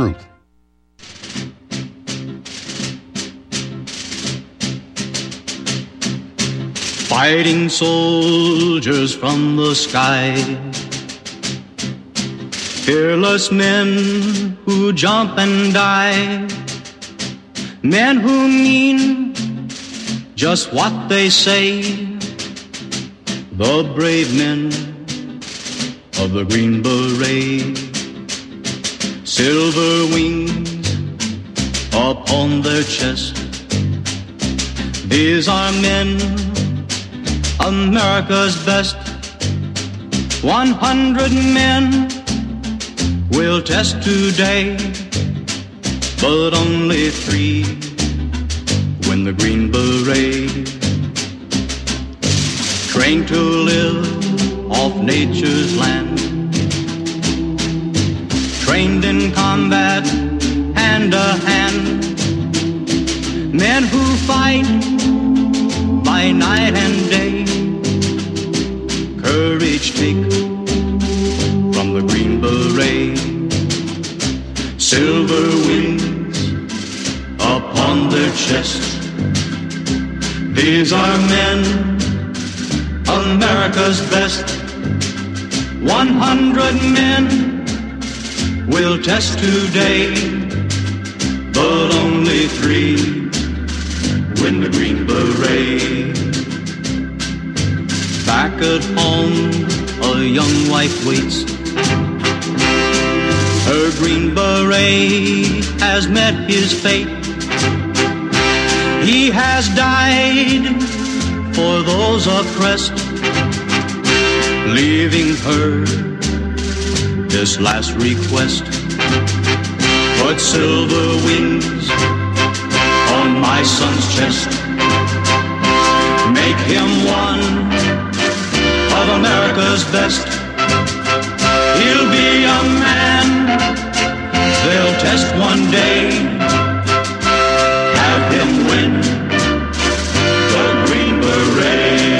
truth. Fighting soldiers from the sky, fearless men who jump and die, men who mean just what they say, the brave men of the Green Beret, silver wings upon their chest. These are men, America's best. 100 men will test today, but only 3 win the Green Beret. Trained to live off nature's land, trained in combat hand to hand, men who fight by night and day, courage take from the Green Beret, silver wings upon their chest. These are men, America's best. 100 men will test today, but only 3 win the Green Beret. Back at home, a young wife waits. Her Green Beret has met his fate. He has died for those oppressed, leaving her this last request. Put silver wings on my son's chest. Make him one of America's best. He'll be a man they'll test one day. Have him win the Green Beret.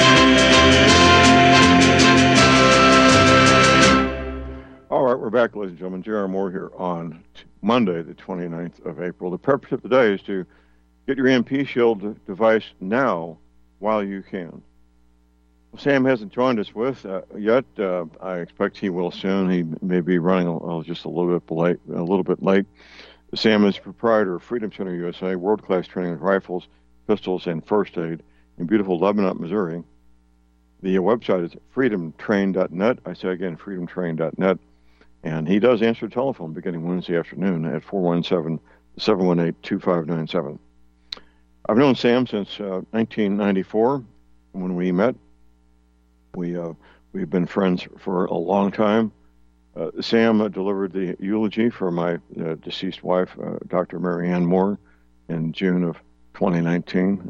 All right, we're back, ladies and gentlemen. J.R. Moore here on Monday, the 29th of April. The purpose of today is to get your EMP shield device now while you can. Sam hasn't joined us yet. I expect he will soon. He may be running just a little bit late. Sam is proprietor of Freedom Center USA, world-class training with rifles, pistols, and first aid in beautiful Lebanon, Missouri. The website is freedomtrain.net. I say again, freedomtrain.net. And he does answer the telephone beginning Wednesday afternoon at 417-718-2597. I've known Sam since 1994 when we met. We've been friends for a long time. Sam delivered the eulogy for my deceased wife, Dr. Mary Ann Moore, in June of 2019.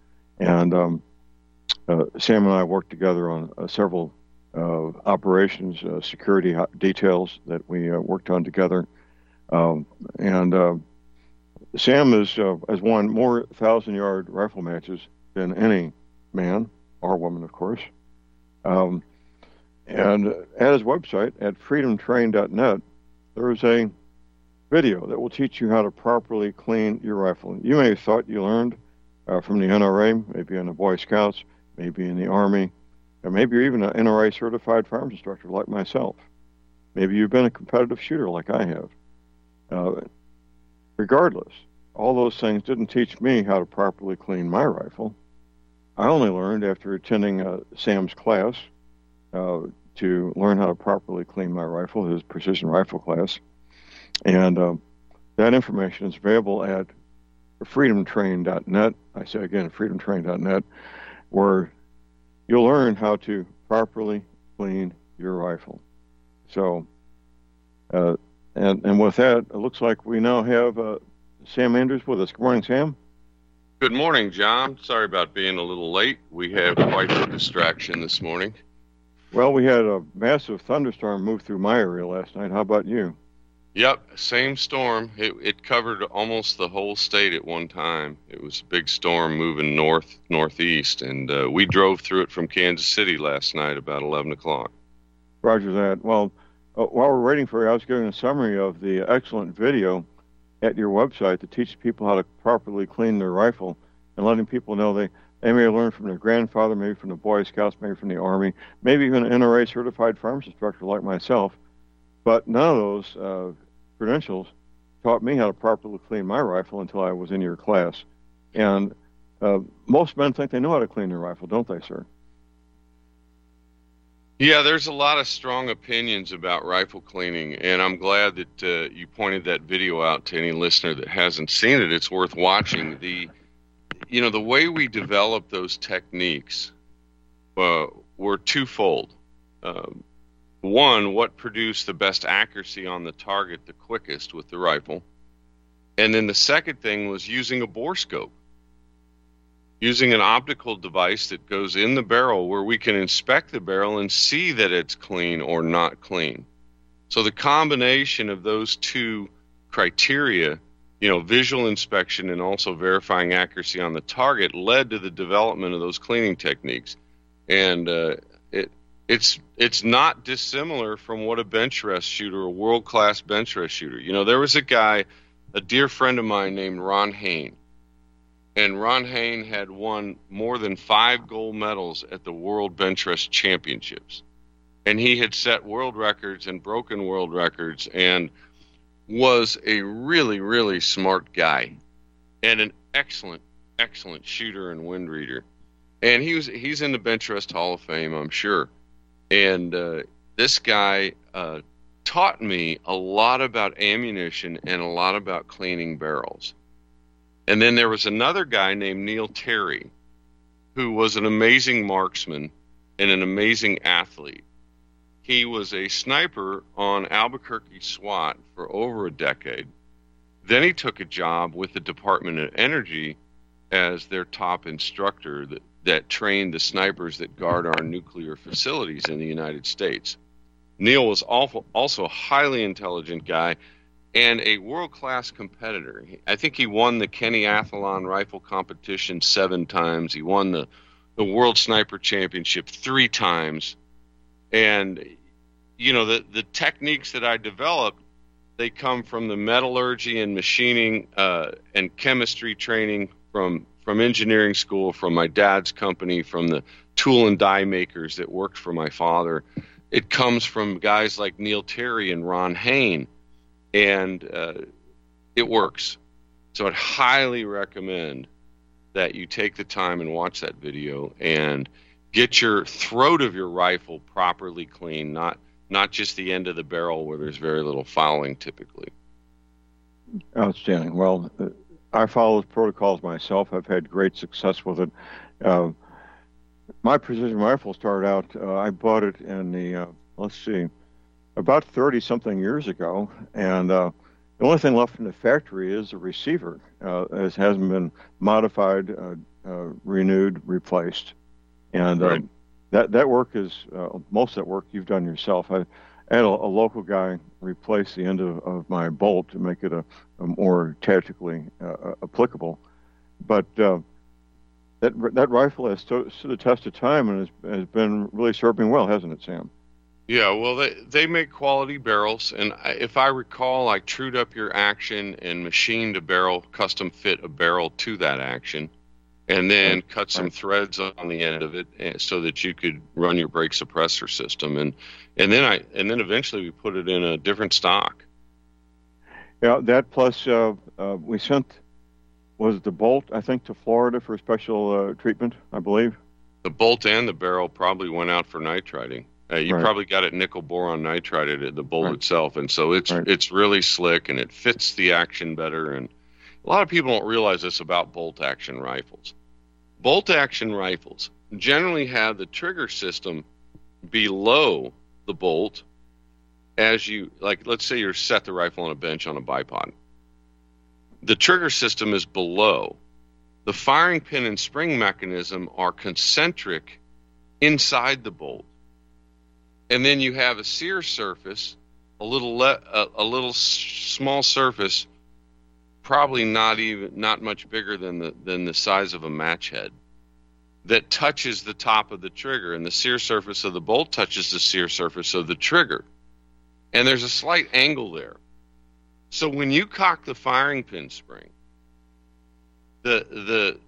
Sam and I worked together on several operations, security details that we worked on together. Sam has won more 1,000-yard rifle matches than any man or woman, of course. And at his website, at freedomtrain.net, there is a video that will teach you how to properly clean your rifle. You may have thought you learned from the NRA, maybe in the Boy Scouts, maybe in the Army, or maybe you're even an NRA certified firearms instructor like myself. Maybe you've been a competitive shooter like I have. Regardless, all those things didn't teach me how to properly clean my rifle. I only learned after attending Sam's class to learn how to properly clean my rifle, his precision rifle class. And that information is available at freedomtrain.net. I say again, freedomtrain.net, where you'll learn how to properly clean your rifle. So, and with that, it looks like we now have Sam Andrews with us. Good morning, Sam. Good morning, John. Sorry about being a little late. We had quite a distraction this morning. Well, we had a massive thunderstorm move through my area last night. How about you? Yep, same storm. It covered almost the whole state at one time. It was a big storm moving northeast, and we drove through it from Kansas City last night about 11 o'clock. Roger that. Well, While we're waiting for you, I was giving a summary of the excellent video at your website that teaches people how to properly clean their rifle and letting people know they may learn from their grandfather, maybe from the Boy Scouts, maybe from the Army, maybe even an NRA certified firearms instructor like myself. But none of those credentials taught me how to properly clean my rifle until I was in your class. And most men think they know how to clean their rifle, don't they, sir? Yeah, there's a lot of strong opinions about rifle cleaning, and I'm glad that you pointed that video out to any listener that hasn't seen it. It's worth watching. The way we developed those techniques were twofold. One, what produced the best accuracy on the target the quickest with the rifle, and then the second thing was using a bore scope. Using an optical device that goes in the barrel where we can inspect the barrel and see that it's clean or not clean. So the combination of those two criteria, visual inspection and also verifying accuracy on the target, led to the development of those cleaning techniques. And it's not dissimilar from what a bench rest shooter, a world-class bench rest shooter. There was a dear friend of mine named Ron Hain. And Ron Hain had won more than 5 gold medals at the World Bench Rest Championships. And he had set world records and broken world records and was a really, really smart guy and an excellent, excellent shooter and wind reader. And he's in the Bench Rest Hall of Fame, I'm sure. And this guy taught me a lot about ammunition and a lot about cleaning barrels. And then there was another guy named Neil Terry, who was an amazing marksman and an amazing athlete. He was a sniper on Albuquerque SWAT for over a decade. Then he took a job with the Department of Energy as their top instructor that trained the snipers that guard our nuclear facilities in the United States. Neil was also a highly intelligent guy and a world-class competitor. I think he won the Kenny-Athlon rifle competition 7 times. He won the World Sniper Championship 3 times. And, the techniques that I developed, they come from the metallurgy and machining and chemistry training from engineering school, from my dad's company, from the tool and die makers that worked for my father. It comes from guys like Neil Terry and Ron Hain. And it works. So I'd highly recommend that you take the time and watch that video and get your throat of your rifle properly clean, not just the end of the barrel where there's very little fouling typically. Outstanding. Well, I follow those protocols myself. I've had great success with it. My precision rifle started out, I bought it in the, about 30-something years ago, and the only thing left in the factory is the receiver. It hasn't been modified, renewed, replaced. And right. That work is, most of that work you've done yourself. I had a local guy replace the end of my bolt to make it a more tactically applicable. But that rifle has stood the test of time and has been really serving well, hasn't it, Sam? Yeah, well, they make quality barrels, and if I recall, I trued up your action and machined a barrel, custom fit a barrel to that action, and then cut some threads on the end of it so that you could run your brake suppressor system, and then eventually we put it in a different stock. Yeah, that plus we sent the bolt, I think, to Florida for special treatment, I believe. The bolt and the barrel probably went out for nitriding. You probably got it nickel boron nitride at the bolt itself, and so it's really slick and it fits the action better. And a lot of people don't realize this about bolt action rifles. Bolt action rifles generally have the trigger system below the bolt as you, let's say you're set the rifle on a bench on a bipod. The trigger system is below. The firing pin and spring mechanism are concentric inside the bolt. And then you have a sear surface, a little small surface, probably not much bigger than the size of a match head, that touches the top of the trigger, and the sear surface of the bolt touches the sear surface of the trigger. and there's a slight angle there. So when you cock the firing pin spring, the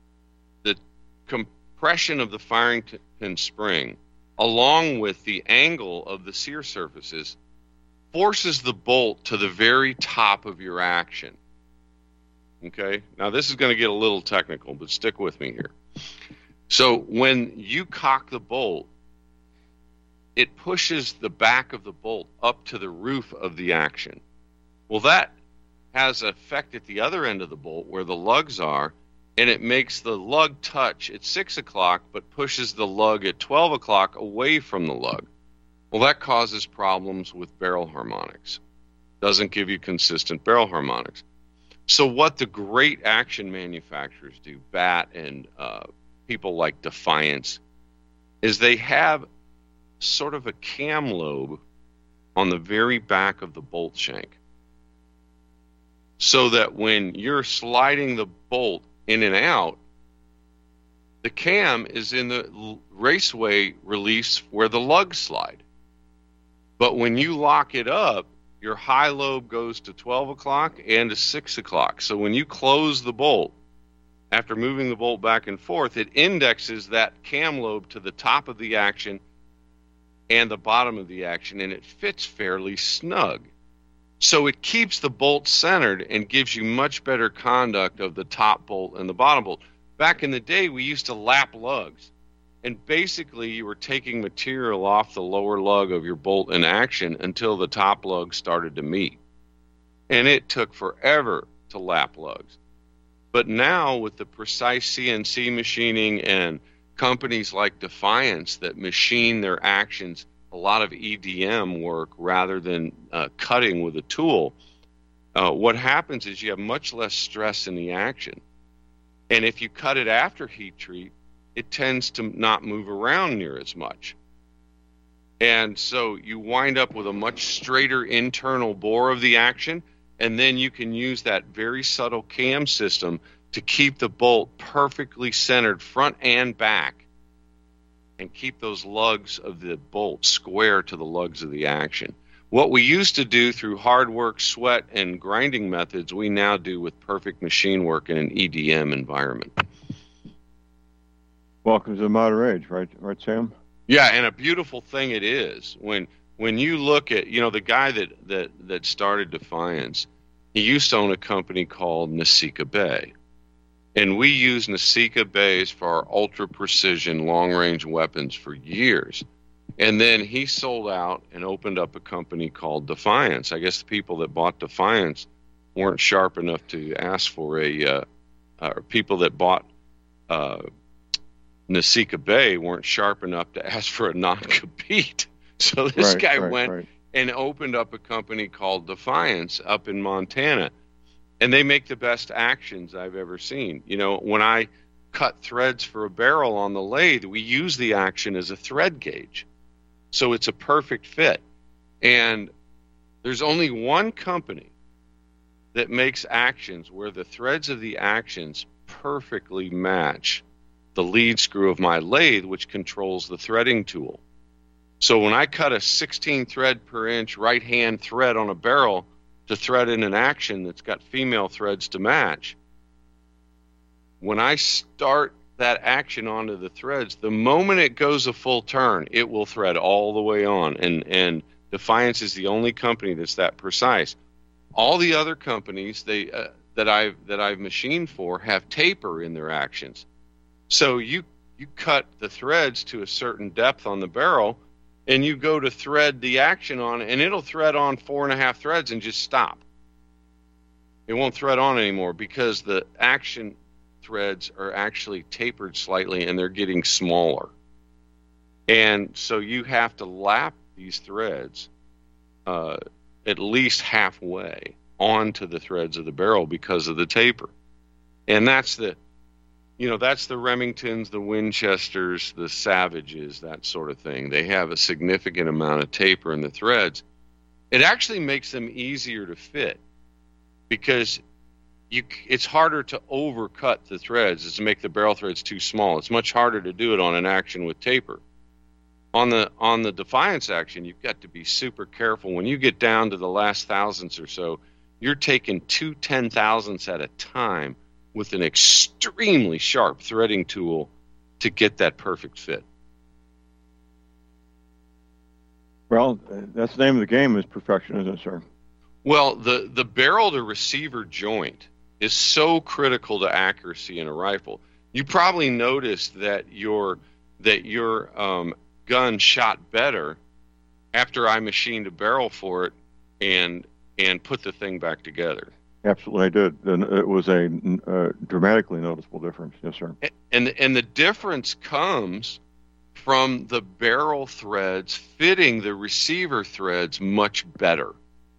compression of the firing pin spring, along with the angle of the sear surfaces, forces the bolt to the very top of your action. Okay? Now, this is going to get a little technical, but stick with me here. So when you cock the bolt, it pushes the back of the bolt up to the roof of the action. Well, that has an effect at the other end of the bolt where the lugs are, and it makes the lug touch at 6 o'clock, but pushes the lug at 12 o'clock away from the lug. Well, that causes problems with barrel harmonics. Doesn't give you consistent barrel harmonics. So what the great action manufacturers do, BAT and people like Defiance, is they have sort of a cam lobe on the very back of the bolt shank, so that when you're sliding the bolt in and out, the cam is in the raceway release where the lugs slide. But when you lock it up, your high lobe goes to 12 o'clock and to 6 o'clock. So when you close the bolt, after moving the bolt back and forth, it indexes that cam lobe to the top of the action and the bottom of the action, and it fits fairly snug. So it keeps the bolt centered and gives you much better conduct of the top bolt and the bottom bolt. Back in the day, we used to lap lugs, and basically you were taking material off the lower lug of your bolt in action until the top lug started to meet. And it took forever to lap lugs. But now with the precise CNC machining and companies like Defiance that machine their actions, a lot of EDM work rather than cutting with a tool, what happens is you have much less stress in the action. And if you cut it after heat treat, it tends to not move around near as much. And so you wind up with a much straighter internal bore of the action, and then you can use that very subtle cam system to keep the bolt perfectly centered front and back, and keep those lugs of the bolt square to the lugs of the action. What we used to do through hard work, sweat, and grinding methods, we now do with perfect machine work in an EDM environment. Welcome to the modern age, right, Sam? Yeah, and a beautiful thing it is. When you look at, the guy that started Defiance, he used to own a company called Nasika Bay. And we used Nasika Bays for our ultra-precision long-range weapons for years. And then he sold out and opened up a company called Defiance. I guess the people that bought Defiance weren't sharp enough to ask for or people that bought Nasika Bay weren't sharp enough to ask for a non-compete. So this guy went and opened up a company called Defiance up in Montana. And they make the best actions I've ever seen. When I cut threads for a barrel on the lathe, we use the action as a thread gauge. So it's a perfect fit. And there's only one company that makes actions where the threads of the actions perfectly match the lead screw of my lathe, which controls the threading tool. So when I cut a 16 thread per inch right-hand thread on a barrel to thread in an action that's got female threads to match, when I start that action onto the threads, the moment it goes a full turn, it will thread all the way on. And Defiance is the only company that's that precise. All the other companies that I've machined for have taper in their actions. So you cut the threads to a certain depth on the barrel, and you go to thread the action on, and it'll thread on 4.5 threads and just stop. It won't thread on anymore because the action threads are actually tapered slightly and they're getting smaller. And so you have to lap these threads at least halfway onto the threads of the barrel because of the taper. And that's the Remingtons, the Winchesters, the Savages, that sort of thing. They have a significant amount of taper in the threads. It actually makes them easier to fit because it's harder to overcut the threads, is to make the barrel threads too small. It's much harder to do it on an action with taper. On the Defiance action, you've got to be super careful. When you get down to the last thousandths or so, you're taking 2 10,000ths at a time with an extremely sharp threading tool to get that perfect fit. Well, that's the name of the game, is perfection, isn't it, sir? Well, the barrel to receiver joint is so critical to accuracy in a rifle. You probably noticed that your gun shot better after I machined a barrel for it and put the thing back together. Absolutely, I did. And it was a dramatically noticeable difference. Yes, sir. And the difference comes from the barrel threads fitting the receiver threads much better.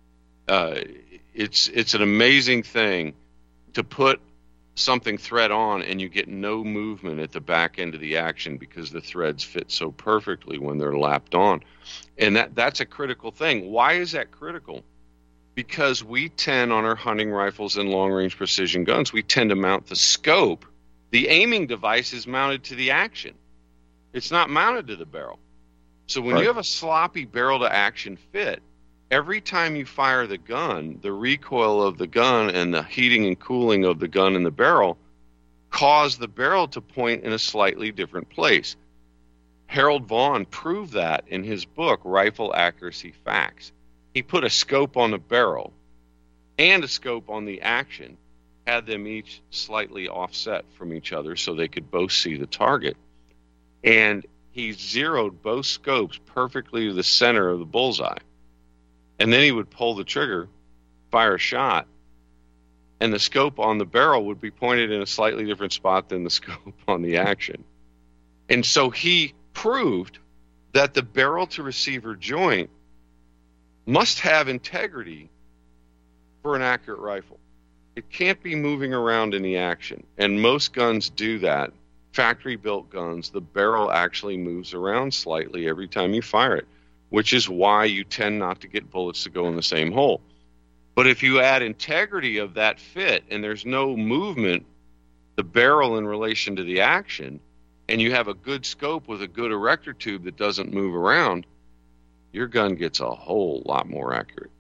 It's an amazing thing to put something thread on and you get no movement at the back end of the action because the threads fit so perfectly when they're lapped on. And that's a critical thing. Why is that critical? Because we tend, on our hunting rifles and long-range precision guns, we tend to mount the scope. The aiming device is mounted to the action. It's not mounted to the barrel. So when you have a sloppy barrel-to-action fit, every time you fire the gun, the recoil of the gun and the heating and cooling of the gun and the barrel cause the barrel to point in a slightly different place. Harold Vaughn proved that in his book, Rifle Accuracy Facts. He put a scope on the barrel and a scope on the action, had them each slightly offset from each other so they could both see the target. And he zeroed both scopes perfectly to the center of the bullseye. And then he would pull the trigger, fire a shot, and the scope on the barrel would be pointed in a slightly different spot than the scope on the action. And so he proved that the barrel to receiver joint must have integrity for an accurate rifle. It can't be moving around in the action. And most guns do that. Factory-built guns, the barrel actually moves around slightly every time you fire it, which is why you tend not to get bullets to go in the same hole. But if you add integrity of that fit and there's no movement, the barrel in relation to the action, and you have a good scope with a good erector tube that doesn't move around, your gun gets a whole lot more accurate.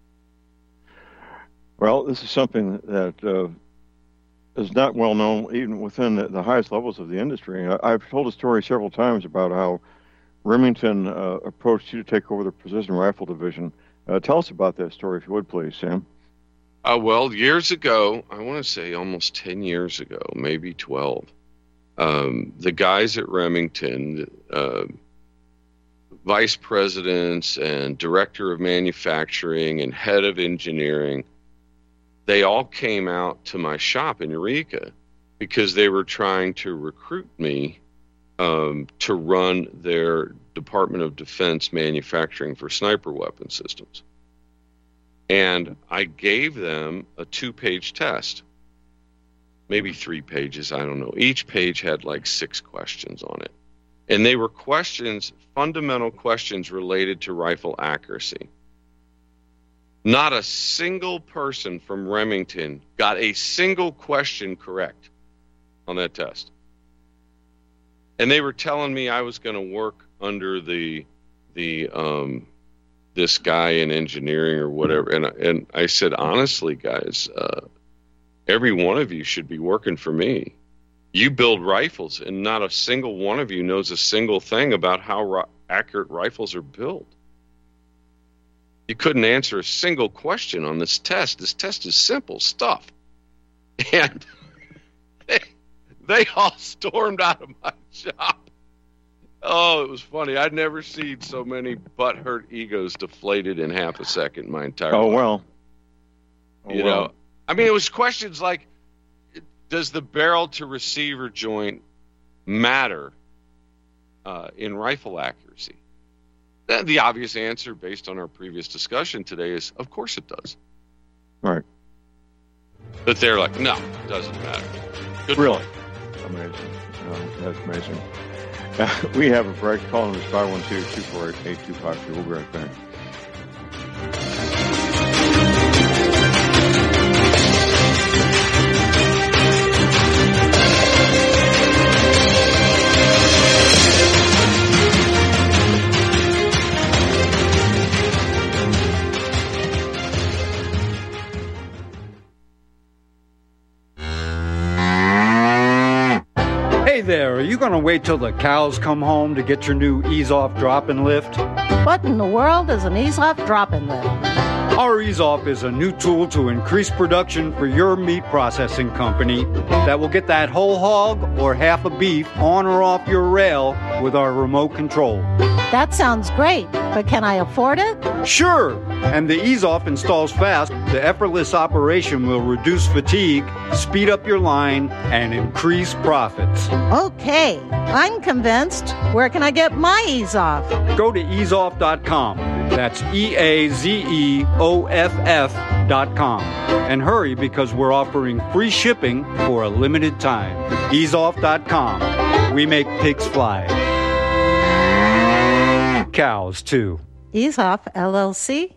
Well, this is something that is not well known even within the highest levels of the industry. I've told a story several times about how Remington approached you to take over the precision rifle division. Tell us about that story, if you would, please, Sam. Well, years ago, I want to say almost 10 years ago, maybe 12, the guys at Remington, vice presidents and director of manufacturing and head of engineering, they all came out to my shop in Eureka because they were trying to recruit me to run their Department of Defense manufacturing for sniper weapon systems. And I gave them a 2-page test, maybe 3 pages, I don't know. Each page had like 6 questions on it. And they were questions, fundamental questions related to rifle accuracy. Not a single person from Remington got a single question correct on that test. And they were telling me I was going to work under this guy in engineering or whatever. And I said, honestly, guys, every one of you should be working for me. You build rifles, and not a single one of you knows a single thing about how accurate rifles are built. You couldn't answer a single question on this test. This test is simple stuff. And they all stormed out of my shop. Oh, it was funny. I'd never seen so many butthurt egos deflated in half a second in my entire life. Well. You know, I mean, it was questions like, does the barrel to receiver joint matter in rifle accuracy? The obvious answer, based on our previous discussion today, is of course it does. Right. But they're like, no, it doesn't matter. Good really? point. Amazing. That's amazing. We have a break. Call number is 512-248-8253. We'll be right back. Hey there, are you going to wait till the cows come home to get your new Ease-Off drop-in lift? What in the world is an Ease-Off drop-in lift? Our Ease-Off is a new tool to increase production for your meat processing company that will get that whole hog or half a beef on or off your rail with our remote control. That sounds great, but can I afford it? Sure, and the Ease-Off installs fast. The effortless operation will reduce fatigue, speed up your line, and increase profits. Okay, I'm convinced. Where can I get my Ease-Off? Go to easeoff.com. That's EAZEOFF.com. And hurry because we're offering free shipping for a limited time. Easeoff.com. We make pigs fly. Cows, too. Ease-Off, LLC,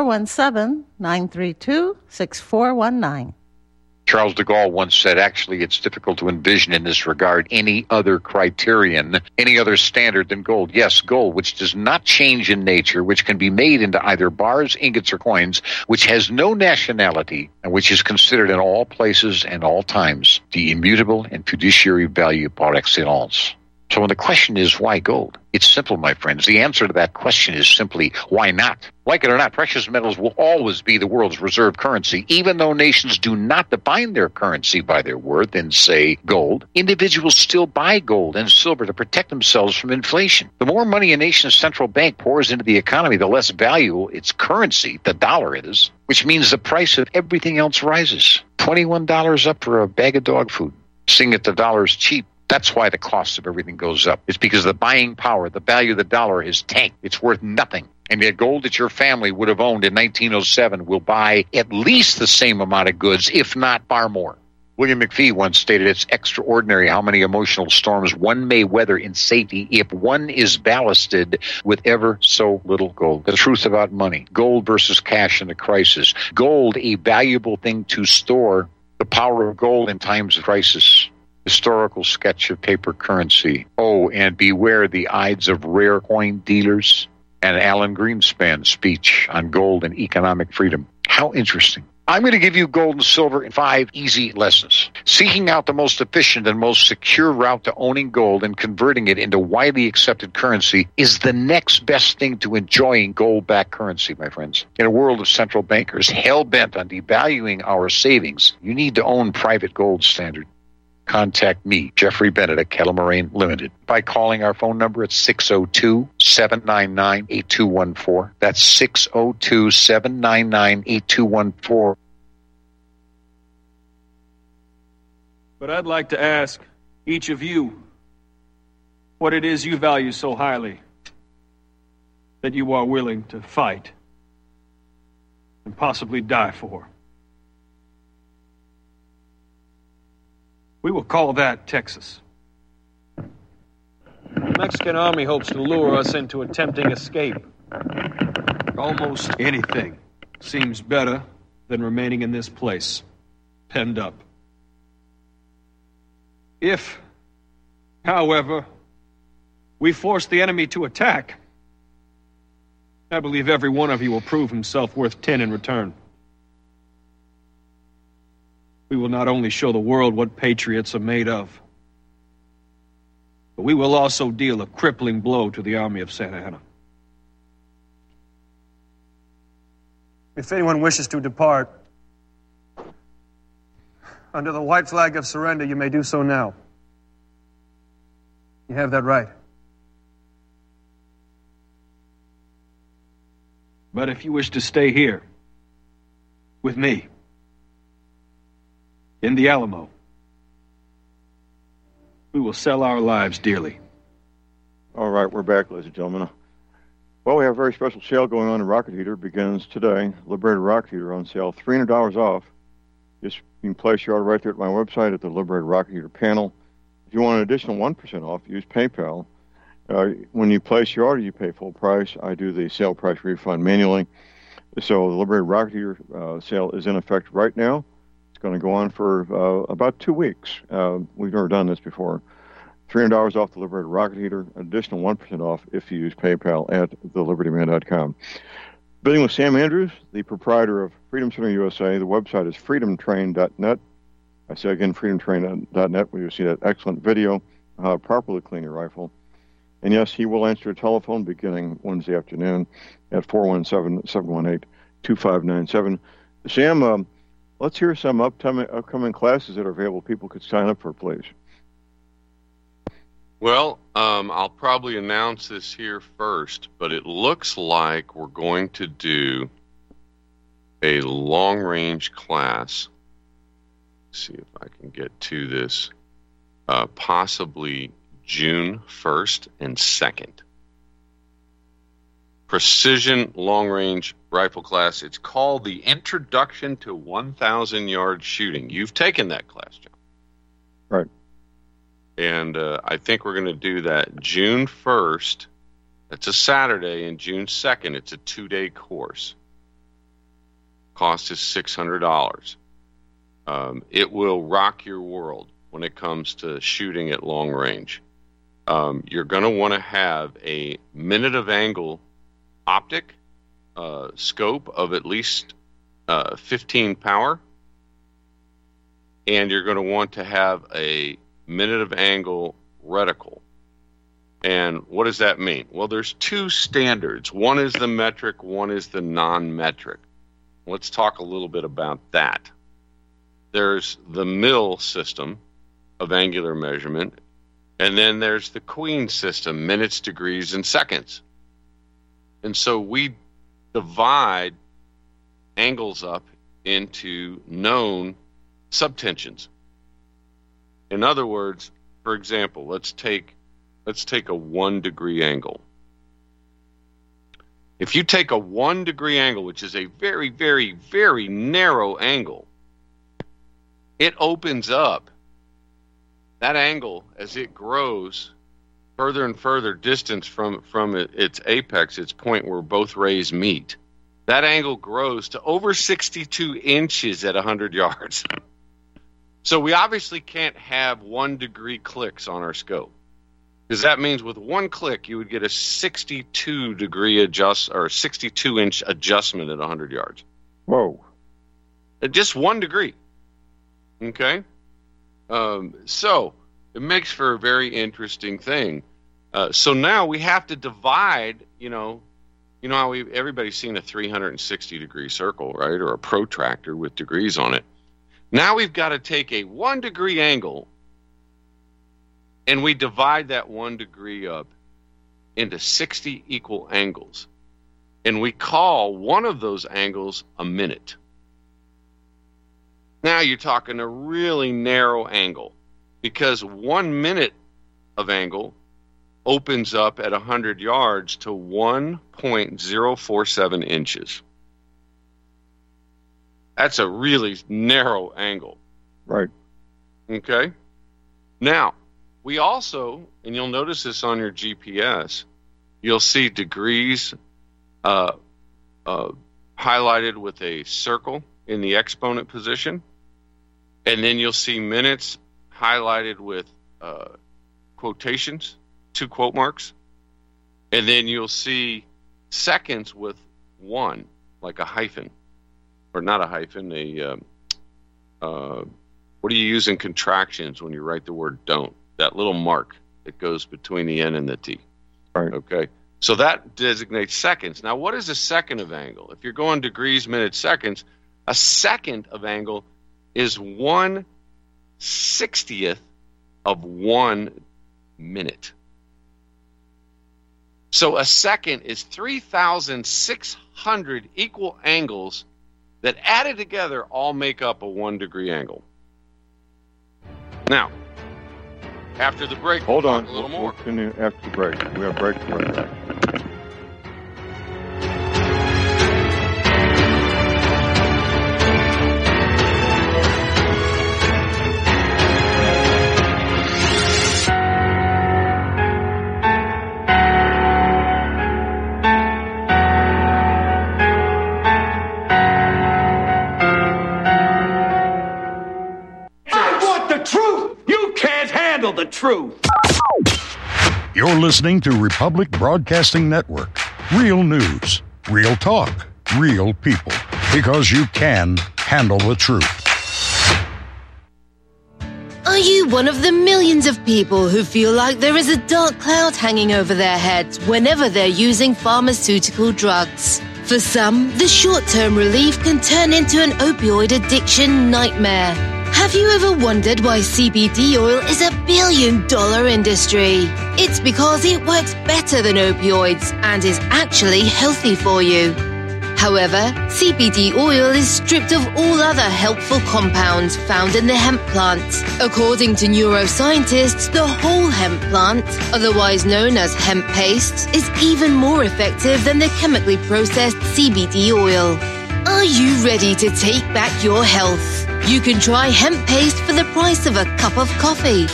417-932-6419. Charles de Gaulle once said, actually, it's difficult to envision in this regard any other criterion, any other standard than gold. Yes, gold, which does not change in nature, which can be made into either bars, ingots, or coins, which has no nationality, and which is considered in all places and all times the immutable and fiduciary value par excellence. So when the question is, why gold? It's simple, my friends. The answer to that question is simply, why not? Like it or not, precious metals will always be the world's reserve currency. Even though nations do not define their currency by their worth in, say, gold, individuals still buy gold and silver to protect themselves from inflation. The more money a nation's central bank pours into the economy, the less valuable its currency, the dollar, is, which means the price of everything else rises. $21 up for a bag of dog food. Seeing that the dollar's cheap, that's why the cost of everything goes up. It's because the buying power, the value of the dollar is tanked. It's worth nothing. And yet gold that your family would have owned in 1907 will buy at least the same amount of goods, if not far more. William McFee once stated, it's extraordinary how many emotional storms one may weather in safety if one is ballasted with ever so little gold. The truth about money. Gold versus cash in a crisis. Gold, a valuable thing to store. The power of gold in times of crisis. Historical sketch of paper currency. Oh, and beware the Ides of rare coin dealers. And Alan Greenspan's speech on gold and economic freedom. How interesting. I'm going to give you gold and silver in 5 easy lessons. Seeking out the most efficient and most secure route to owning gold and converting it into widely accepted currency is the next best thing to enjoying gold-backed currency, my friends. In a world of central bankers hell-bent on devaluing our savings, you need to own private gold standard. Contact me, Jeffrey Bennett at Kettle Moraine Limited, by calling our phone number at 602-799-8214. That's 602-799-8214. But I'd like to ask each of you what it is you value so highly that you are willing to fight and possibly die for. We will call that Texas. The Mexican army hopes to lure us into a tempting escape. Almost anything seems better than remaining in this place, penned up. If, however, we force the enemy to attack, I believe every one of you will prove himself worth 10 in return. We will not only show the world what patriots are made of, but we will also deal a crippling blow to the army of Santa Anna. If anyone wishes to depart, under the white flag of surrender, you may do so now. You have that right. But if you wish to stay here, with me, in the Alamo, we will sell our lives dearly. All right, we're back, ladies and gentlemen. Well, we have a very special sale going on. The rocket heater begins today. Liberated rocket heater on sale, $300 off. Just you can place your order right there at my website at the Liberated Rocket Heater panel. If you want an additional 1% off, use PayPal. When you place your order, you pay full price. I do the sale price refund manually. So the Liberated Rocket Heater sale is in effect right now. It's going to go on for about 2 weeks. We've never done this before. $300 off the Liberated Rocket Heater, additional 1% off if you use PayPal at thelibertyman.com. Bidding with Sam Andrews, the proprietor of Freedom Center USA. The website is freedomtrain.net. I say again, freedomtrain.net, where you'll see that excellent video how to properly clean your rifle. And yes, he will answer a telephone beginning Wednesday afternoon at 417-718-2597. Sam, let's hear some upcoming classes that are available. People could sign up for, please. Well, I'll probably announce this here first, but it looks like we're going to do a long-range class. Let's see if I can get to this. Possibly June 1st and 2nd. Precision long-range rifle class. It's called the Introduction to 1,000-Yard Shooting. You've taken that class, John. Right. And I think we're going to do that June 1st. That's a Saturday, and June 2nd. It's a 2-day course. Cost is $600. It will rock your world when it comes to shooting at long range. You're going to want to have a minute of angle optic scope of at least 15 power, and you're going to want to have a minute of angle reticle. And what does that mean? Well, there's two standards. One is the metric, one is the non-metric. Let's talk a little bit about that. There's the mil system of angular measurement, and then there's the Queen system, minutes, degrees, and seconds. And so we divide angles up into known subtensions. In other words, for example, let's take a 1 degree angle. If you take a 1 degree angle, which is a very, very, very narrow angle, it opens up that angle as it grows further and further distance from its apex, its point where both rays meet. That angle grows to over 62 inches at 100 yards. So we obviously can't have 1 degree clicks on our scope, because that means with one click you would get a 62 degree 62 inch adjustment at 100 yards. Whoa! Just 1 degree. Okay, so it makes for a very interesting thing. So now we have to divide. You know how everybody's seen a 360 degree circle, right, or a protractor with degrees on it. Now we've got to take a 1 degree angle, and we divide that 1 degree up into 60 equal angles. And we call one of those angles a minute. Now you're talking a really narrow angle, because 1 minute of angle opens up at 100 yards to 1.047 inches. That's a really narrow angle. Right. Okay. Now, we also, and you'll notice this on your GPS, you'll see degrees highlighted with a circle in the exponent position. And then you'll see minutes highlighted with quotations, 2 quote marks. And then you'll see seconds with 1, like a hyphen. Or not a hyphen, what do you use in contractions when you write the word don't? That little mark that goes between the N and the T. Right. Okay. So that designates seconds. Now, what is a second of angle? If you're going degrees, minutes, seconds, a second of angle is 1/60th of 1 minute. So a second is 3,600 equal angles that added together all make up a 1 degree angle. Now, after the break, hold on a little more. We'll continue after the break. We have a break for right back. The truth. You're listening to Republic Broadcasting Network. Real news, real talk, real people. Because you can handle the truth. Are you one of the millions of people who feel like there is a dark cloud hanging over their heads whenever they're using pharmaceutical drugs? For some, the short-term relief can turn into an opioid addiction nightmare. Have you ever wondered why CBD oil is a billion-dollar industry? It's because it works better than opioids and is actually healthy for you. However, CBD oil is stripped of all other helpful compounds found in the hemp plant. According to neuroscientists, the whole hemp plant, otherwise known as hemp paste, is even more effective than the chemically processed CBD oil. Are you ready to take back your health? You can try hemp paste for the price of a cup of coffee.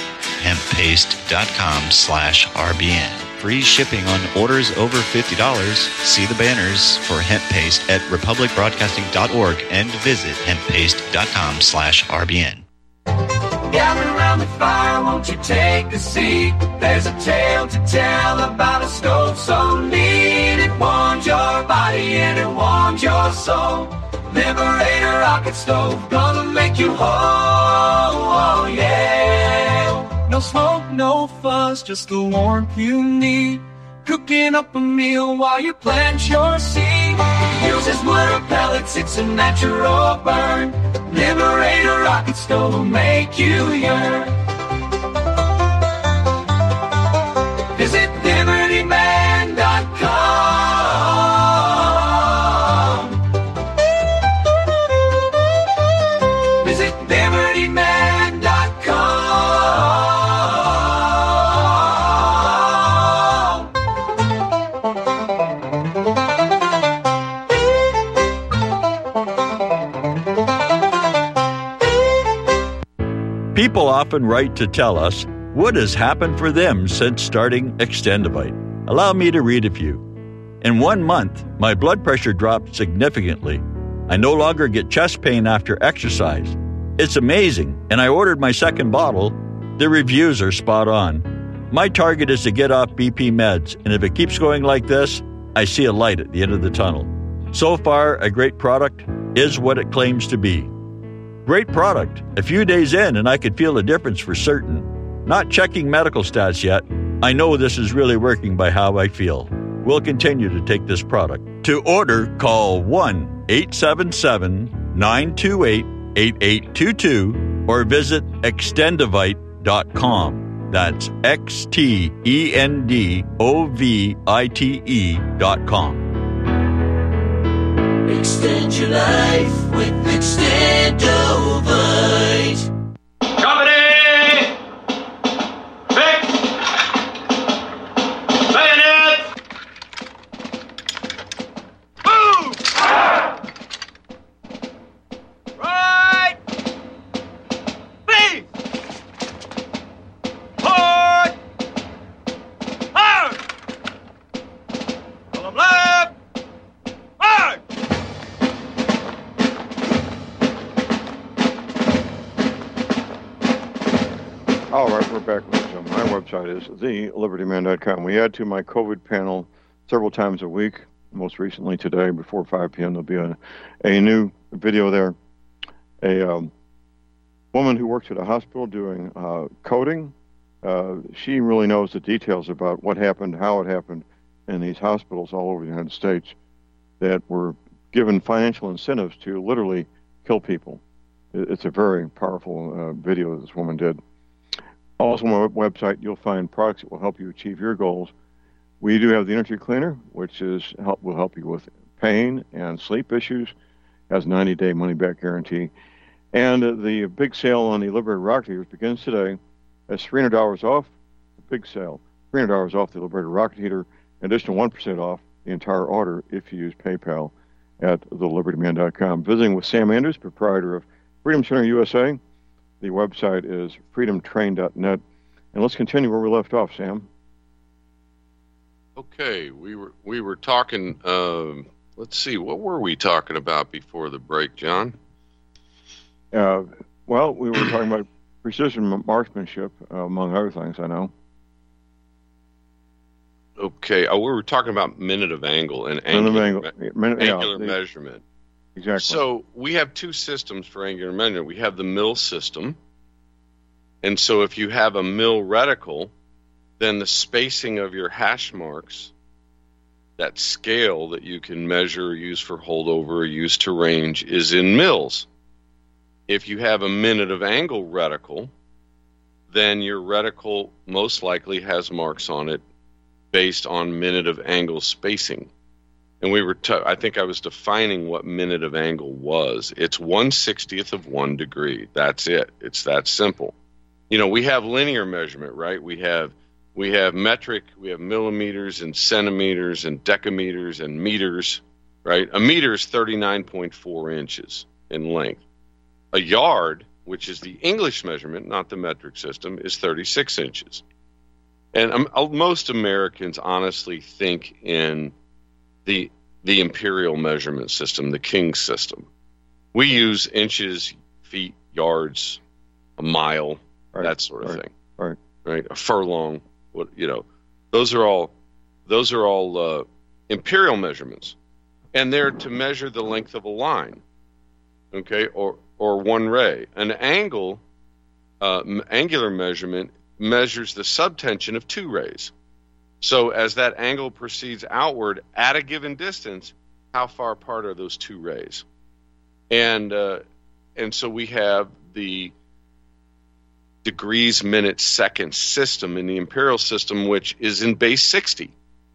Hemppaste.com/RBN. Free shipping on orders over $50. See the banners for hemp paste at republicbroadcasting.org and visit hemppaste.com/RBN. Gather around the fire, won't you take a seat? There's a tale to tell about a stove so neat. It warms your body and it warms your soul. Liberator rocket stove, gonna make you whole, oh yeah. No smoke, no fuss, just the warmth you need. Cooking up a meal while you plant your seed. Uses wood or pellets, it's a natural burn. Liberator rocket stove will make you yearn. Visit libertyman.com. Visit libertyman.com. People often write to tell us what has happened for them since starting Extendivite. Allow me to read a few. In 1 month, my blood pressure dropped significantly. I no longer get chest pain after exercise. It's amazing, and I ordered my second bottle. The reviews are spot on. My target is to get off BP meds, and if it keeps going like this, I see a light at the end of the tunnel. So far, a great product is what it claims to be. Great product. A few days in, and I could feel a difference for certain. Not checking medical stats yet. I know this is really working by how I feel. We'll continue to take this product. To order, call 1-877-928-8822 or visit extendivite.com. That's XTENDOVITE.com. Extend your life with Extendovite. Company! Fix! Bayonet! Move! Right! Please! Hard! Hard! Column left! Hard! All right, we're back, ladies and gentlemen. My website is thelibertyman.com. We add to my COVID panel several times a week. Most recently today, before 5 p.m., there'll be a new video there. A woman who works at a hospital doing coding. She really knows the details about what happened, how it happened in these hospitals all over the United States that were given financial incentives to literally kill people. It's a very powerful video this woman did. Also on my website, you'll find products that will help you achieve your goals. We do have the Energy Cleaner, which will help you with pain and sleep issues, has a 90-day money-back guarantee. And the big sale on the Liberator rocket heaters begins today. That's $300 off, the big sale. $300 off the Liberator rocket heater, an additional 1% off the entire order if you use PayPal at thelibertyman.com. Visiting with Sam Andrews, proprietor of Freedom Center USA. The website is freedomtrain.net. And let's continue where we left off, Sam. Okay, we were talking. Let's see, what were we talking about before the break, John? Well, we were talking about precision marksmanship, among other things. I know. Okay, we were talking about minute of angle and angular measurement. Exactly. So we have two systems for angular measurement. We have the mill system, And so if you have a mil reticle, then the spacing of your hash marks, that scale that you can measure or use for holdover or use to range, is in mils. If you have a minute of angle reticle, then your reticle most likely has marks on it based on minute of angle spacing. And I think I was defining what minute of angle was. It's 1/60th of 1 degree. That's it. It's that simple. We have linear measurement, right? We have metric, we have millimeters and centimeters and decameters and meters, right? A meter is 39.4 inches in length. A yard, which is the English measurement, not the metric system, is 36 inches. And most Americans honestly think in the imperial measurement system, the king system. We use inches, feet, yards, a mile, that sort of thing. Right. A furlong. Those are all imperial measurements, and they're to measure the length of a line, okay, or one ray. An angular measurement measures the subtension of two rays. So as that angle proceeds outward at a given distance, how far apart are those two rays? And so we have the degrees, minutes, seconds system in the imperial system, which is in base 60.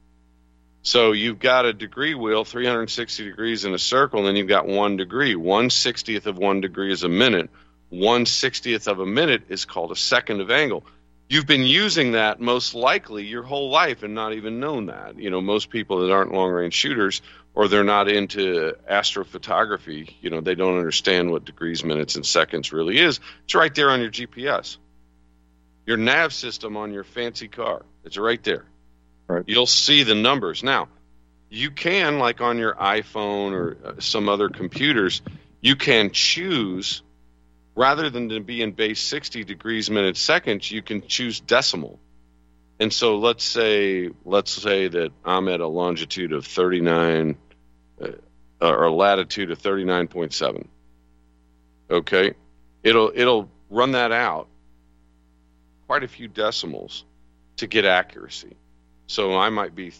So you've got a degree wheel, 360 degrees in a circle, and then you've got 1 degree. 1/60th of 1 degree is a minute. 1/60th of a minute is called a second of angle. You've been using that most likely your whole life and not even known that. Most people that aren't long-range shooters, or they're not into astrophotography, they don't understand what degrees, minutes, and seconds really is. It's right there on your GPS. Your nav system on your fancy car, it's right there. Right. You'll see the numbers. Now, you can, like on your iPhone or some other computers, you can choose, rather than to be in base 60 degrees, minutes, seconds, you can choose decimal. And so let's say that I'm at a longitude of 39 or a latitude of 39.7. Okay, it'll run that out quite a few decimals to get accuracy. So I might be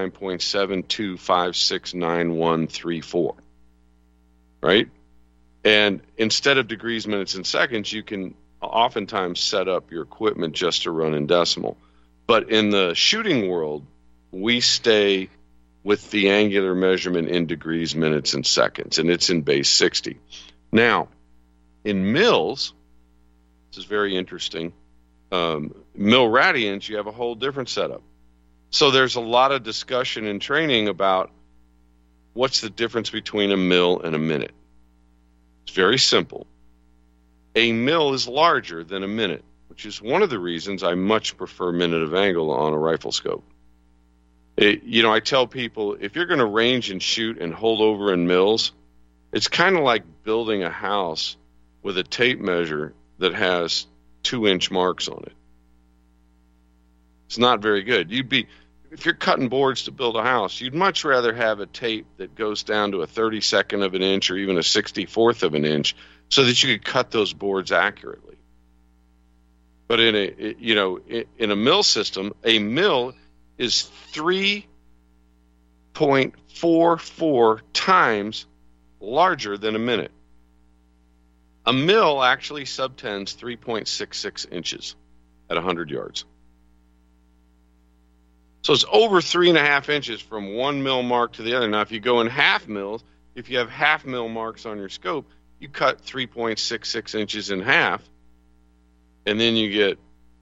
39.72569134, right? And instead of degrees, minutes, and seconds, you can oftentimes set up your equipment just to run in decimal. But in the shooting world, we stay with the angular measurement in degrees, minutes, and seconds, and it's in base 60. Now, in mils, this is very interesting, mil radians, you have a whole different setup. So there's a lot of discussion and training about what's the difference between a mil and a minute. It's very simple. A mil is larger than a minute, which is one of the reasons I much prefer minute of angle on a rifle scope. I tell people, if you're going to range and shoot and hold over in mils, it's kind of like building a house with a tape measure that has 2-inch marks on it. It's not very good. If you're cutting boards to build a house, you'd much rather have a tape that goes down to a 32nd of an inch or even a 64th of an inch so that you could cut those boards accurately. But in a mil system, a mil is 3.44 times larger than a minute. A mil actually subtends 3.66 inches at 100 yards. So it's over 3.5 inches from 1 mil mark to the other. Now, if you go in half mils, if you have half mil marks on your scope, you cut 3.66 inches in half, and then you get,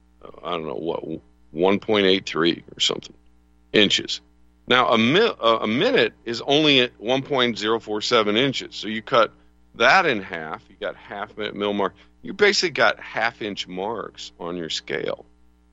1.83 or something inches. Now, a minute is only at 1.047 inches. So you cut that in half, you got half mil mark. You basically got half-inch marks on your scale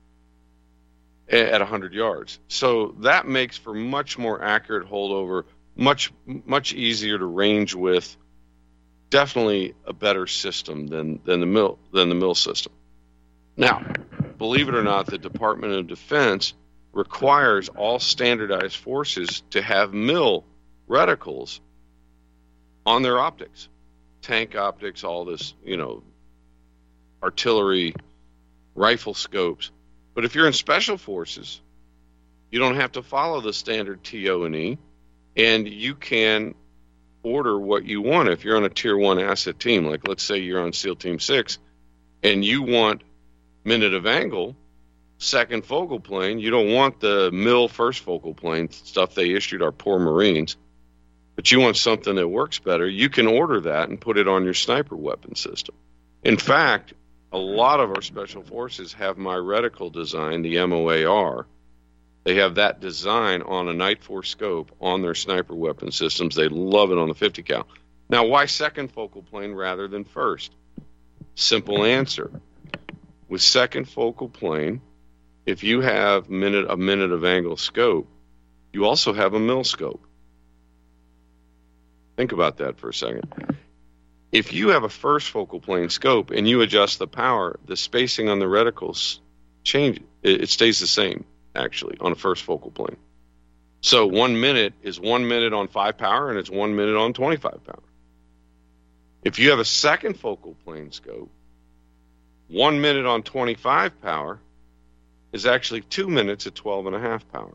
at 100 yards. So that makes for much more accurate holdover, much easier to range with, definitely a better system than the mil system. Now, believe it or not, the Department of Defense requires all standardized forces to have mil reticles on their optics, tank optics, all this, artillery, rifle scopes. But if you're in Special Forces, you don't have to follow the standard TO&E, and you can order what you want. If you're on a Tier 1 asset team, like let's say you're on SEAL Team 6, and you want minute of angle, second focal plane, you don't want the mill first focal plane stuff they issued our poor Marines, but you want something that works better, you can order that and put it on your sniper weapon system. In fact, a lot of our Special Forces have my reticle design, the MOAR. They have that design on a Night Force scope on their sniper weapon systems. They love it on the 50 cal. Now, why second focal plane rather than first? Simple answer. With second focal plane, if you have a minute of angle scope, you also have a mill scope. Think about that for a second. If you have a first focal plane scope and you adjust the power, the spacing on the reticles changes. It stays the same, actually, on a first focal plane. So 1 minute is 1 minute on 5 power, and it's 1 minute on 25 power. If you have a second focal plane scope, 1 minute on 25 power is actually 2 minutes at 12.5 power.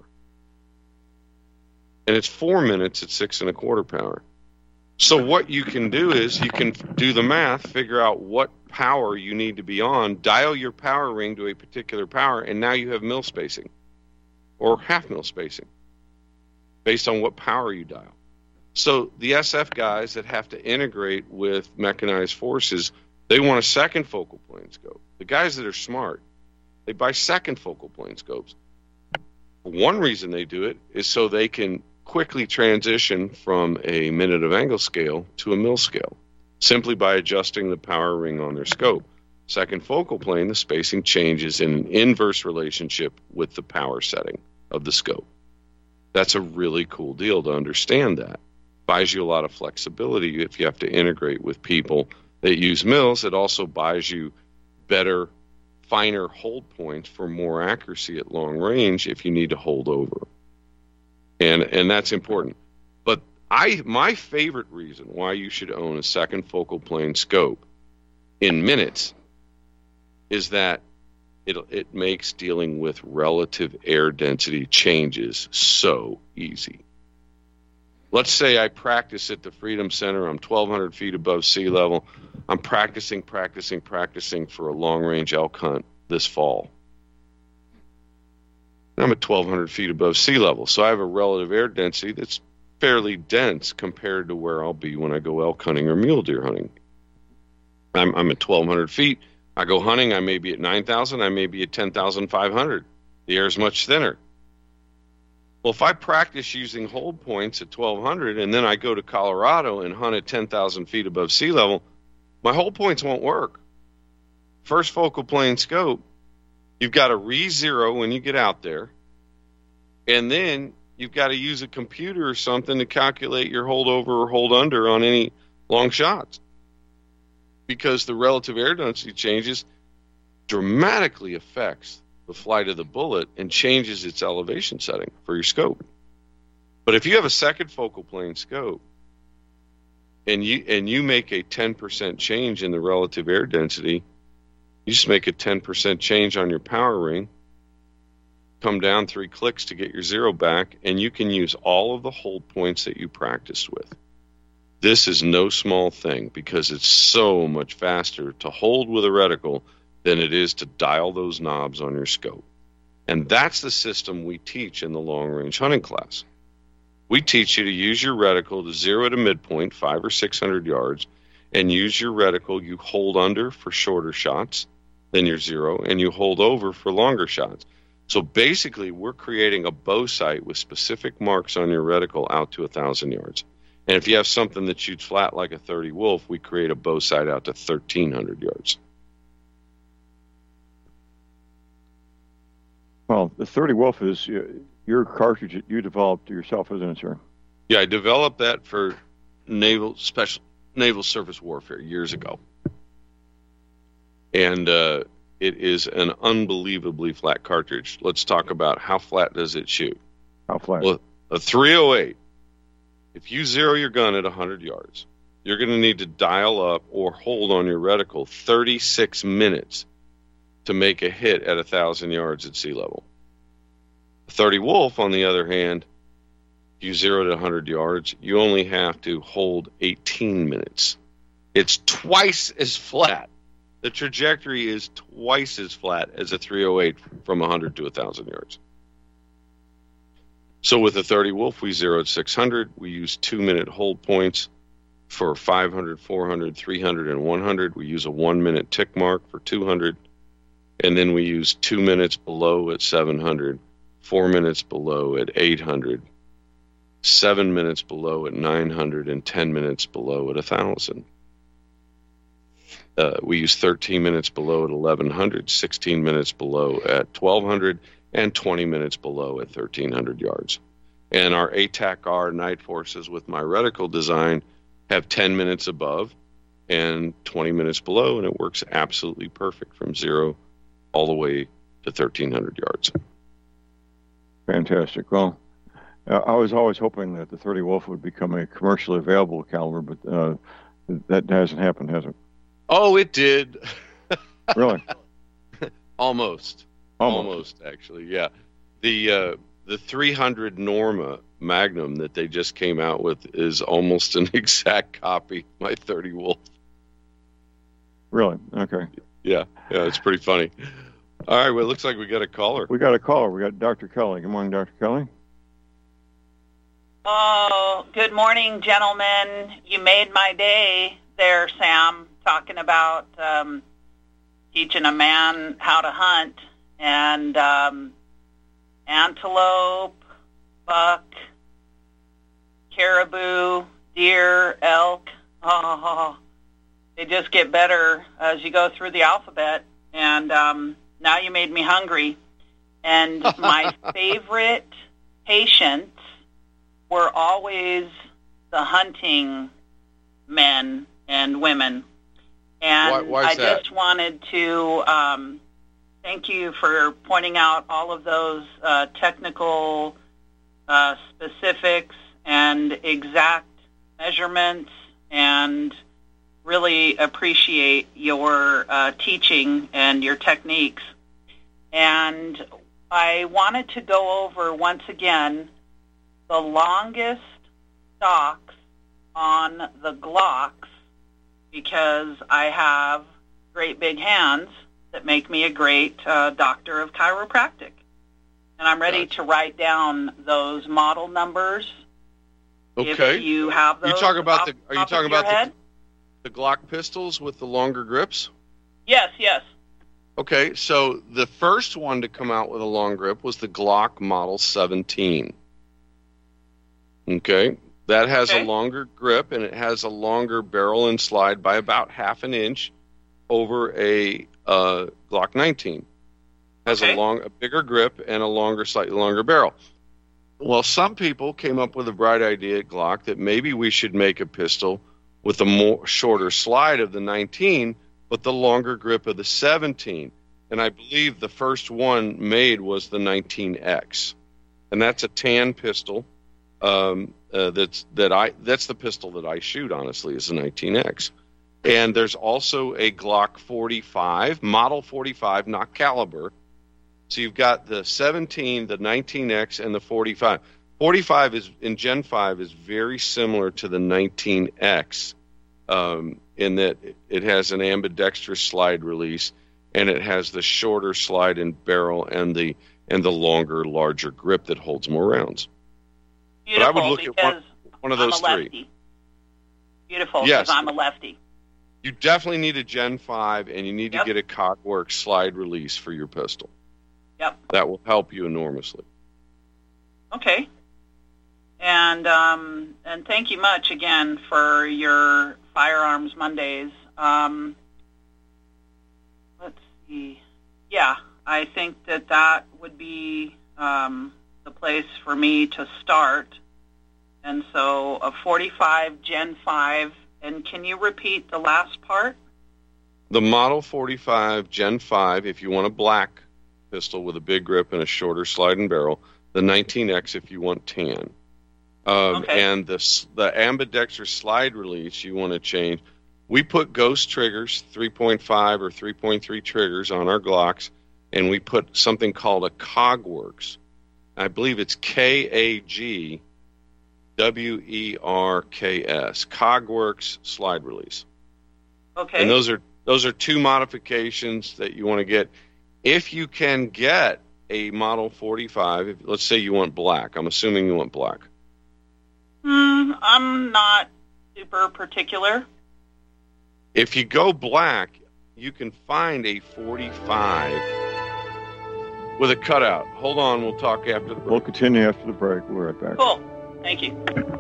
And it's 4 minutes at 6.25 power. So what you can do is you can do the math, figure out what power you need to be on, dial your power ring to a particular power, and now you have mill spacing or half mill spacing based on what power you dial. So the SF guys that have to integrate with mechanized forces, they want a second focal plane scope. The guys that are smart, they buy second focal plane scopes. One reason they do it is so they can quickly transition from a minute of angle scale to a mill scale, simply by adjusting the power ring on their scope. Second focal plane, the spacing changes in an inverse relationship with the power setting of the scope. That's a really cool deal to understand that. Buys you a lot of flexibility if you have to integrate with people that use mills. It also buys you better, finer hold points for more accuracy at long range if you need to hold over. And that's important. But my favorite reason why you should own a second focal plane scope in minutes is that it makes dealing with relative air density changes so easy. Let's say I practice at the Freedom Center. I'm 1,200 feet above sea level. I'm practicing for a long-range elk hunt this fall. I'm at 1,200 feet above sea level, so I have a relative air density that's fairly dense compared to where I'll be when I go elk hunting or mule deer hunting. I'm at 1,200 feet. I go hunting, I may be at 9,000, I may be at 10,500. The air is much thinner. Well, if I practice using hold points at 1,200 and then I go to Colorado and hunt at 10,000 feet above sea level, my hold points won't work. First focal plane scope, you've got to re-zero when you get out there, and then you've got to use a computer or something to calculate your hold over or hold under on any long shots, because the relative air density changes dramatically affects the flight of the bullet and changes its elevation setting for your scope. But if you have a second focal plane scope and you make a 10% change in the relative air density, you just make a 10% change on your power ring, come down 3 clicks to get your zero back, and you can use all of the hold points that you practiced with. This is no small thing because it's so much faster to hold with a reticle than it is to dial those knobs on your scope. And that's the system we teach in the long-range hunting class. We teach you to use your reticle to zero to midpoint, 500 or 600 yards, and use your reticle. You hold under for shorter shots than your zero, and you hold over for longer shots. So basically, we're creating a bow sight with specific marks on your reticle out to 1,000 yards. And if you have something that shoots flat like a 30 Wolf, we create a bow sight out to 1,300 yards. Well, the 30 Wolf is your cartridge that you developed yourself, isn't it, sir? Yeah, I developed that for naval surface warfare years ago. And it is an unbelievably flat cartridge. Let's talk about how flat does it shoot. How flat? Well, a 308, if you zero your gun at 100 yards, you're going to need to dial up or hold on your reticle 36 minutes to make a hit at 1,000 yards at sea level. The 30 Wolf, on the other hand, you 0 to 100 yards, you only have to hold 18 minutes. It's twice as flat. The trajectory is twice as flat as a 308 from 100 to 1,000 yards. So with the 30 Wolf, we zeroed 600. We use 2-minute hold points for 500, 400, 300, and 100. We use a 1-minute tick mark for 200. And then we use 2 minutes below at 700, 4 minutes below at 800, 7 minutes below at 900, and 10 minutes below at 1,000. We use 13 minutes below at 1,100, 16 minutes below at 1,200, and 20 minutes below at 1,300 yards. And our ATAC-R night forces with my reticle design have 10 minutes above and 20 minutes below, and it works absolutely perfect from 0 all the way to 1,300 yards. Fantastic. Well, I was always hoping that the 30 Wolf would become a commercially available caliber, but that hasn't happened, has it? Oh, it did. Really? Almost, actually, yeah. The 300 Norma Magnum that they just came out with is almost an exact copy of my 30 Wolf. Really? Okay. Yeah, it's pretty funny. All right, well, it looks like we got a caller. We got a caller. We got Dr. Kelly. Good morning, Dr. Kelly. Oh, good morning, gentlemen. You made my day there, Sam, talking about teaching a man how to hunt. And antelope, buck, caribou, deer, elk. Oh, they just get better as you go through the alphabet. And now you made me hungry. And my favorite patients were always the hunting men and women. And why is that? Just wanted to thank you for pointing out all of those technical specifics and exact measurements, and really appreciate your teaching and your techniques. And I wanted to go over once again the longest stocks on the Glocks, because I have great big hands that make me a great doctor of chiropractic. And I'm ready to write down those model numbers. Okay. If you have those. Are you talking about the Glock pistols with the longer grips? Yes. Okay, so the first one to come out with a long grip was the Glock Model 17. Okay, that has a longer grip, and it has a longer barrel and slide by about half an inch over a Glock 19. Has a bigger grip and a slightly longer barrel. Well, some people came up with a bright idea at Glock that maybe we should make a pistol with a shorter slide of the 19, but the longer grip of the 17. And I believe the first one made was the 19X, and that's a tan pistol. That's the pistol that I shoot, honestly, is the 19X. And there's also a Glock 45, Model 45, not caliber. So you've got the 17, the 19X, and the 45. 45 is in Gen 5 is very similar to the 19X in that it has an ambidextrous slide release, and it has the shorter slide and barrel and the longer, larger grip that holds more rounds. Beautiful, but I would look at one of those three. Beautiful, because I'm a lefty. You definitely need a Gen 5, and you need to get a Cogworks slide release for your pistol. Yep. That will help you enormously. Okay. And thank you much again for your Firearms Mondays. Let's see. Yeah, I think that would be the place for me to start. And so a 45 Gen 5. And can you repeat the last part? The Model 45 Gen 5, if you want a black pistol with a big grip and a shorter slide and barrel. The 19X if you want tan. And the ambidextrous slide release you want to change We put Ghost triggers, 3.5 or 3.3 triggers on our Glocks, and we put something called a Cogworks. I believe it's Kagwerks, Cogworks slide release. Okay. And those are two modifications that you want to get. If you can get a Model 45, let's say you want black. I'm assuming you want black. I'm not super particular. If you go black, you can find a 45 with a cutout. Hold on, we'll talk after the break. We'll continue after the break. We're right back. Cool. Thank you.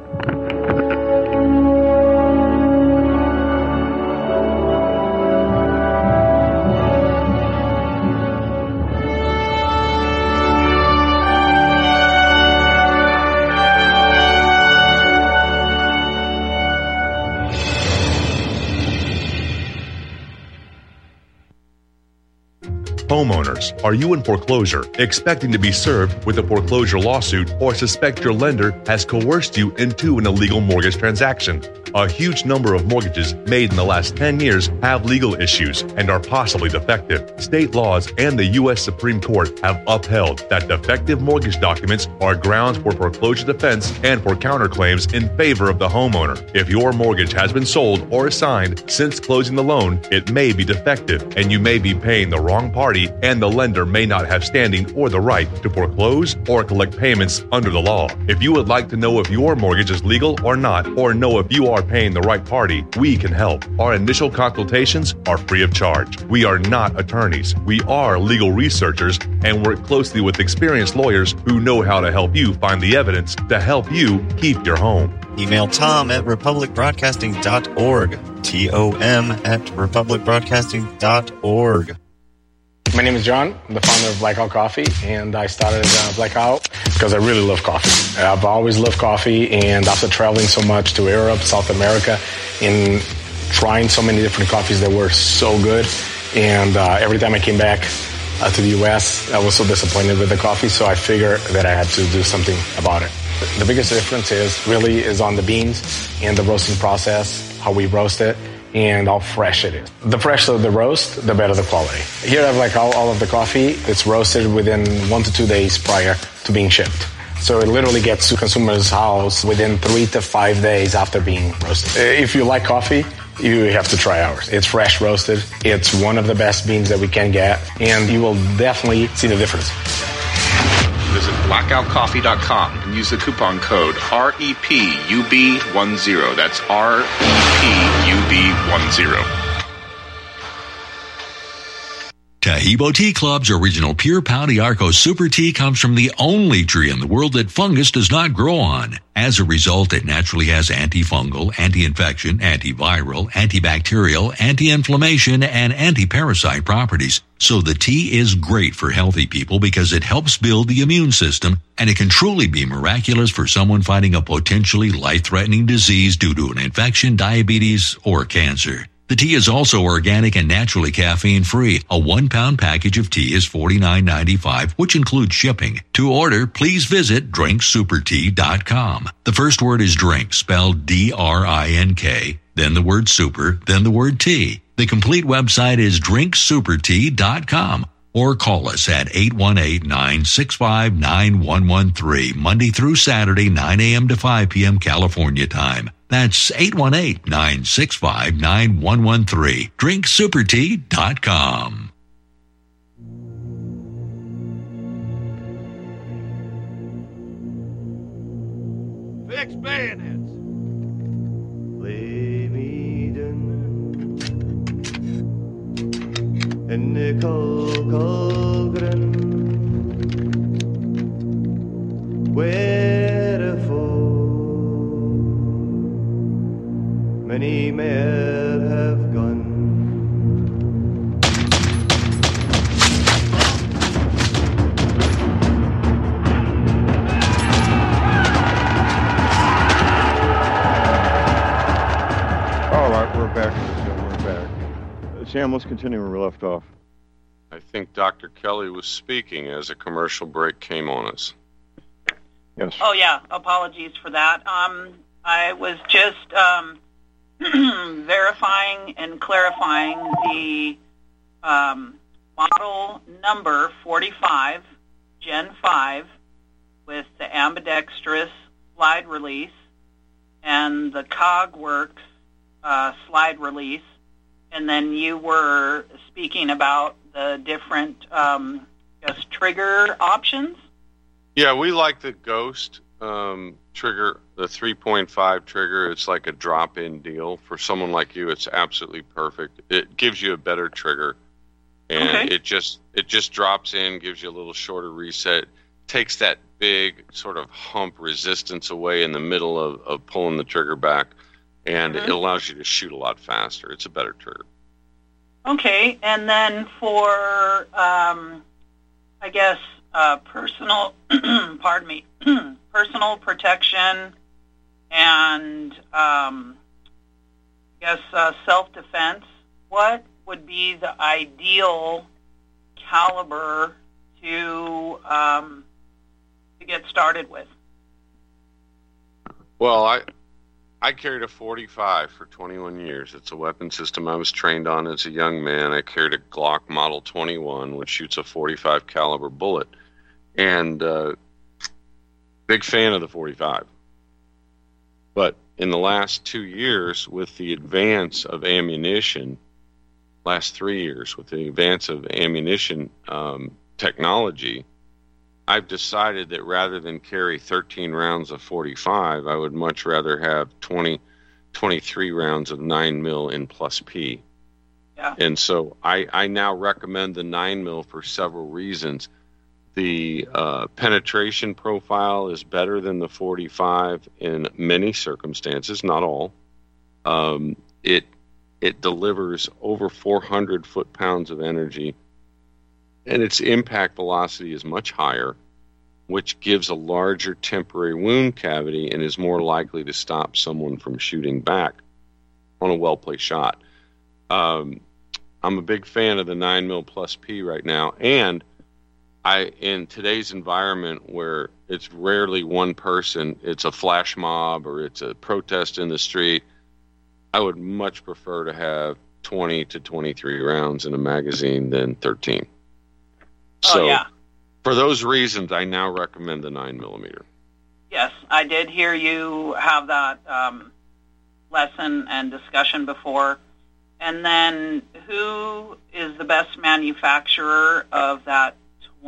Homeowners, are you in foreclosure, expecting to be served with a foreclosure lawsuit, or suspect your lender has coerced you into an illegal mortgage transaction? A huge number of mortgages made in the last 10 years have legal issues and are possibly defective. State laws and the U.S. Supreme Court have upheld that defective mortgage documents are grounds for foreclosure defense and for counterclaims in favor of the homeowner. If your mortgage has been sold or assigned since closing the loan, it may be defective and you may be paying the wrong party, and the lender may not have standing or the right to foreclose or collect payments under the law. If you would like to know if your mortgage is legal or not, or know if you are paying the right party, we can help. Our initial consultations are free of charge. We are not attorneys. We are legal researchers and work closely with experienced lawyers who know how to help you find the evidence to help you keep your home. Email Tom at republicbroadcasting.org. TOM@republicbroadcasting.org. My name is John. I'm the founder of Blackout Coffee, and I started Blackout because I really love coffee. I've always loved coffee, and after traveling so much to Europe, South America, and trying so many different coffees that were so good, and every time I came back to the U.S., I was so disappointed with the coffee, so I figured that I had to do something about it. The biggest difference is on the beans and the roasting process, how we roast it, and how fresh it is. The fresher the roast, the better the quality. Here I have like all of the coffee. It's roasted within 1 to 2 days prior to being shipped. So it literally gets to consumer's house within 3 to 5 days after being roasted. If you like coffee, you have to try ours. It's fresh roasted. It's one of the best beans that we can get, and you will definitely see the difference. Visit blackoutcoffee.com and use the coupon code REPUB10. That's REPUB10. Tahibo Tea Club's original Pure Pau d'Arco Super Tea comes from the only tree in the world that fungus does not grow on. As a result, it naturally has antifungal, anti-infection, antiviral, antibacterial, anti-inflammation, and anti-parasite properties. So the tea is great for healthy people because it helps build the immune system, and it can truly be miraculous for someone fighting a potentially life-threatening disease due to an infection, diabetes, or cancer. The tea is also organic and naturally caffeine-free. A 1-pound package of tea is $49.95, which includes shipping. To order, please visit drinksupertea.com. The first word is drink, spelled D-R-I-N-K, then the word super, then the word tea. The complete website is drinksupertea.com. Or call us at 818-965-9113, Monday through Saturday, 9 a.m. to 5 p.m. California time. That's 818-965-9113. drinksupertea.com. Fix bayonets. Lay me down in the Colgren, wherefore many men have gone. All right, we're back. Sam, let's continue where we left off. I think Dr. Kelly was speaking as a commercial break came on us. Yes. Oh, yeah. Apologies for that. I was just verifying and clarifying the model number 45, Gen 5, with the ambidextrous slide release and the CogWorks slide release. And then you were speaking about the different trigger options. Yeah, we like the Ghost trigger, the 3.5 trigger. It's like a drop-in deal. For someone like you, it's absolutely perfect. It gives you a better trigger, and it just drops in, gives you a little shorter reset, takes that big sort of hump resistance away in the middle of pulling the trigger back, and it allows you to shoot a lot faster. It's a better trigger. Okay, and then for, I guess, personal, pardon me, personal protection and, self-defense, what would be the ideal caliber to get started with? Well, I carried a 45 for 21 years. It's a weapon system I was trained on as a young man. I carried a Glock Model 21, which shoots a 45 caliber bullet. And big fan of the 45. But in the last 2 years, with the advance of ammunition, last 3 years, with the advance of ammunition technology, I've decided that rather than carry 13 rounds of 45, I would much rather have 23 rounds of 9mm in plus P. Yeah. And so I now recommend the 9mm for several reasons. The penetration profile is better than the 45 in many circumstances, not all. It delivers over 400 foot-pounds of energy, and its impact velocity is much higher, which gives a larger temporary wound cavity and is more likely to stop someone from shooting back on a well-placed shot. I'm a big fan of the 9mm plus P right now, and in today's environment where it's rarely one person, it's a flash mob or it's a protest in the street, I would much prefer to have 20 to 23 rounds in a magazine than 13. So for those reasons, I now recommend the 9mm. Yes, I did hear you have that lesson and discussion before. And then who is the best manufacturer of that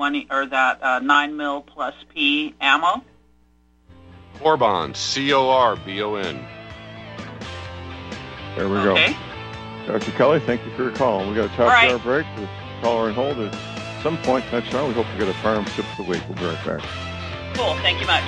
9mm plus P ammo? Corbon, Corbon. There we go. Dr. Kelly, thank you for your call. We got a top-hour break. The caller on hold at some point next hour. We hope to get a firearm tip of the week. We'll be right back. Cool. Thank you much.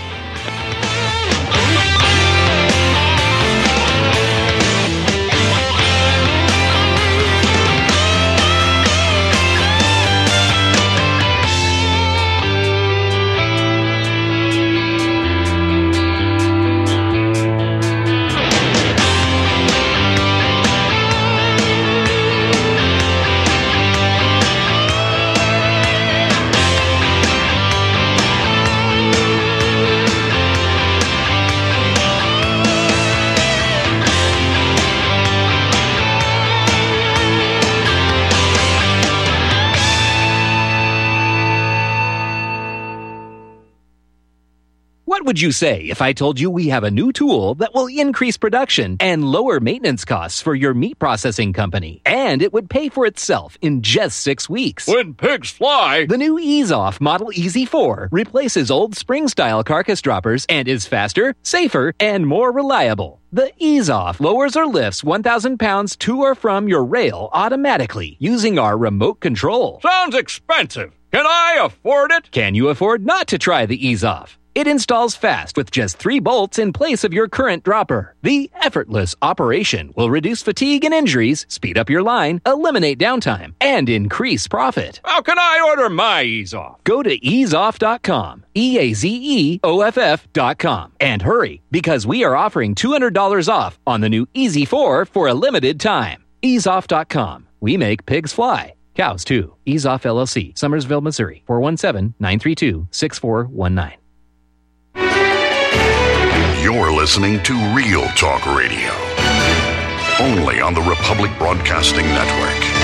What would you say if I told you we have a new tool that will increase production and lower maintenance costs for your meat processing company? And it would pay for itself in just 6 weeks. When pigs fly! The new EaseOff Model EZ4 replaces old spring-style carcass droppers and is faster, safer, and more reliable. The EaseOff lowers or lifts 1,000 pounds to or from your rail automatically using our remote control. Sounds expensive. Can I afford it? Can you afford not to try the EaseOff? It installs fast with just 3 bolts in place of your current dropper. The effortless operation will reduce fatigue and injuries, speed up your line, eliminate downtime, and increase profit. How can I order my EaseOff? Go to easeoff.com, EAZEOFF.com, and hurry, because we are offering $200 off on the new EZ4 for a limited time. Easeoff.com. We make pigs fly. Cows, too. EaseOff LLC, Summersville, Missouri, 417-932-6419. You're listening to Real Talk Radio. Only on the Republic Broadcasting Network.